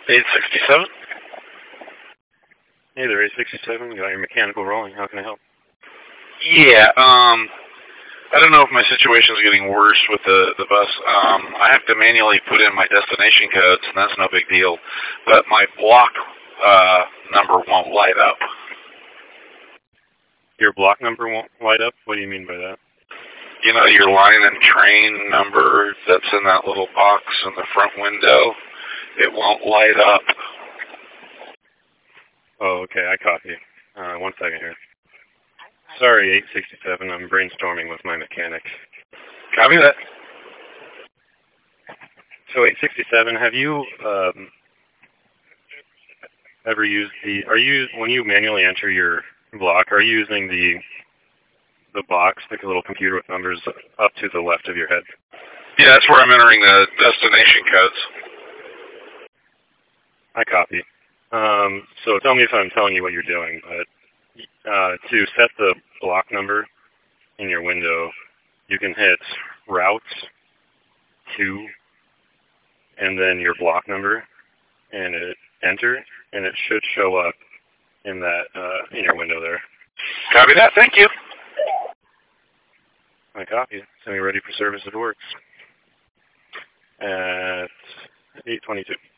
867? Hey there, 867. You got your mechanical rolling. How can I help? Yeah, I don't know if my situation is getting worse with the bus. I have to manually put in my destination codes, and that's no big deal. But my block number won't light up. Your block number won't light up? What do you mean by that? You know, your line and train number that's in that little box in the front window, it won't light up. Oh, okay, I copy. 1 second here. Sorry, 867. I'm brainstorming with my mechanic. Copy that. So 867, have you ever used when you manually enter your block, are you using the box, like a little computer with numbers up to the left of your head? Yeah, that's where I'm entering the destination codes. I copy. So tell me if I'm telling you what you're doing, but to set the block number in your window, you can hit routes 2 and then your block number and enter, and it should show up in that in your window there. Copy that. Thank you. I copy. So you're ready for service if it works. At 8:22.